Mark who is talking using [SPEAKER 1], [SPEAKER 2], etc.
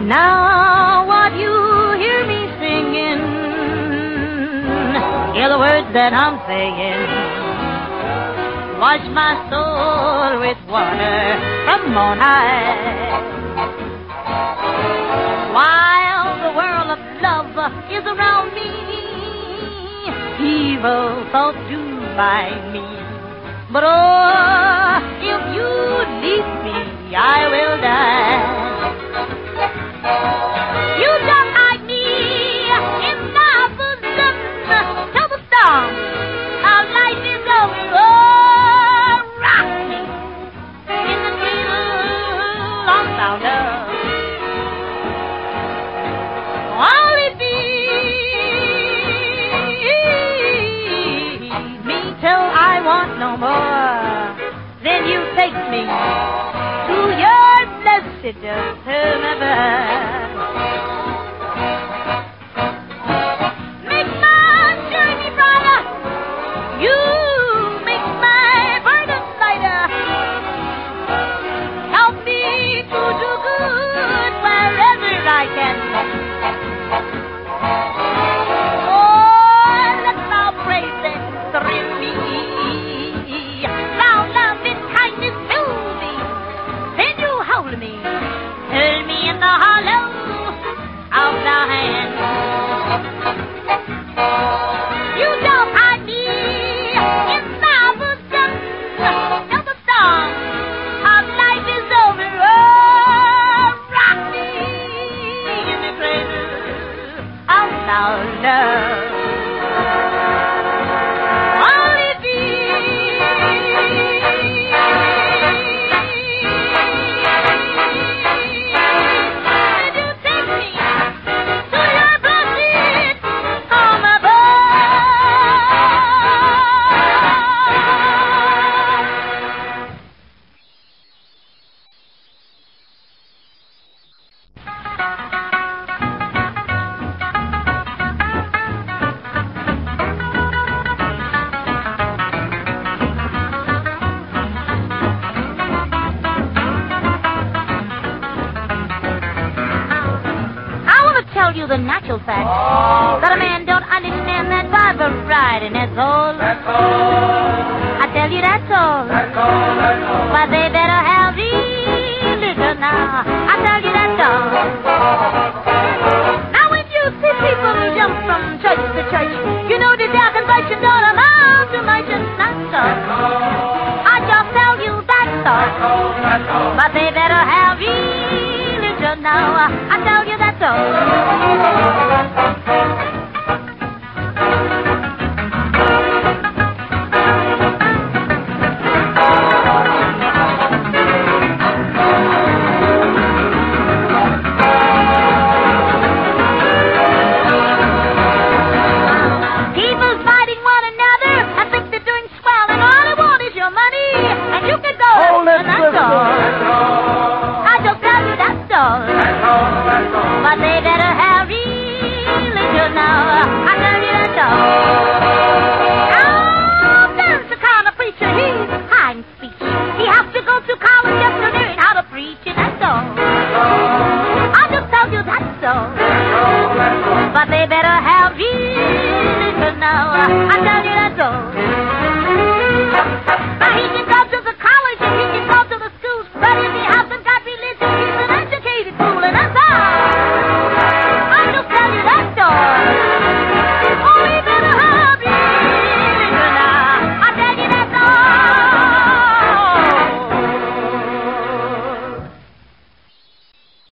[SPEAKER 1] Now what you hear me singing, hear the words that I'm saying. Wash my soul with water from on high. While the world of love is around me, evil thoughts do find me. But oh, if you leave me, I will die. You just hide me in my bosom till the storm of life is over. Oh, rock me in the cradle of sound love. Only feed me till I want no more. Then you take me to your blessed heaven. Make my journey brighter. You make my burden lighter. Help me to do good wherever I can. Oh, let thou praises thrill me. Thou love and kindness fill me. Then you hold me. Hold me in the hollow of thy hand. You don't hide me in thy bosom till the storm of life is over. Oh, rock me in the cradle of thy love. Only the natural fact that a man don't understand that Bible right, and that's all.
[SPEAKER 2] That's all.
[SPEAKER 1] I tell you that's all.
[SPEAKER 2] That's all. That's all.
[SPEAKER 1] But they better have religion now. I tell you that's all. Now when you see people jump from church to church, you know the their conversion don't amount to much, and that's all. I just tell you that's all.
[SPEAKER 2] That's all.
[SPEAKER 1] But they better have religion now. I tell you that's all. But they better have religion now. I tell you